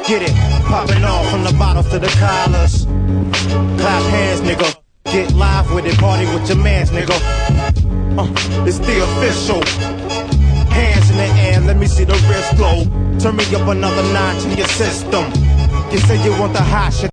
Get it, popping off from the bottles to the collars. Clap hands, nigga. Get live with it, party with your mans, nigga. It's the official. Hands in the air, let me see the wrist flow. Turn me up another notch in your system. You say you want the hot shit.